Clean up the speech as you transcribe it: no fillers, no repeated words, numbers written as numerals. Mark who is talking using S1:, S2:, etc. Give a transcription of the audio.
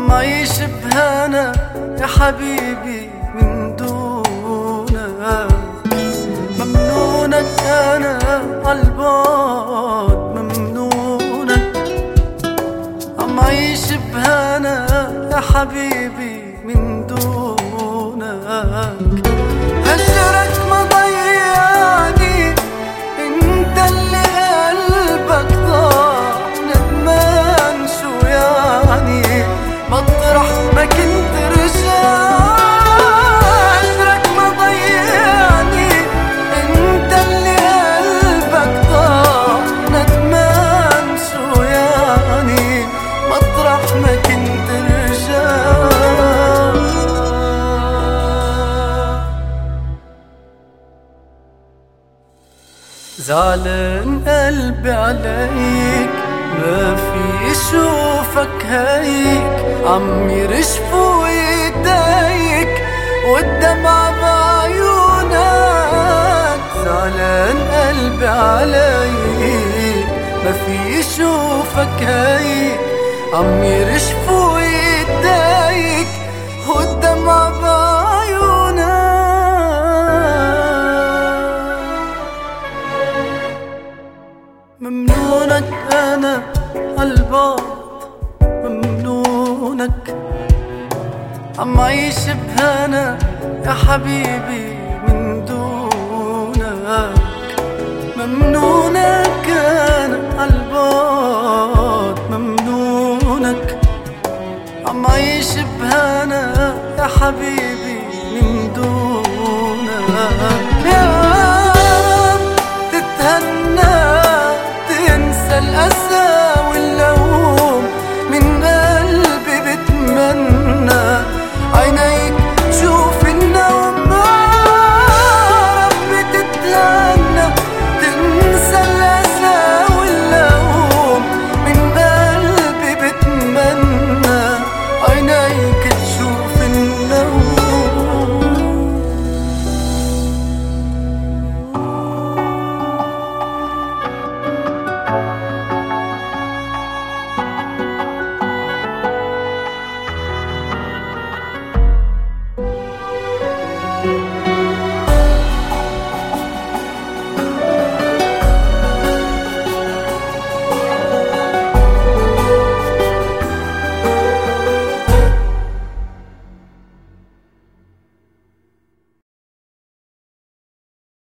S1: عم عيش بهنا يا حبيبي من دونك. ممنونك أنا عالبعد ممنونك، عم عيش بهنا يا حبيبي من دونك. هجرك ما ضيعني، انت اللي قلبك ضاع ندمان شو يعني، مطرح ما كنت رجع. هجرك ما ضيعني، انت اللي قلبك ضاع ندمان شو يعني، مطرح ما كنت رجع. زعلان قلبي عليك، ما في يشوفك هيك، عم يرشفوا ايديك والدمع بعيونك. زعلان قلبي عليك، ما في يشوفك هيك، عم يرشفوا ايديك والدمع بعيونك. ممنونك أنا عالبعد ممنونك، عم عيش بهنا يا حبيبي من دونك. ممنونك أنا عالبعد ممنونك، عم عيش بهنا يا حبيبي من دونك.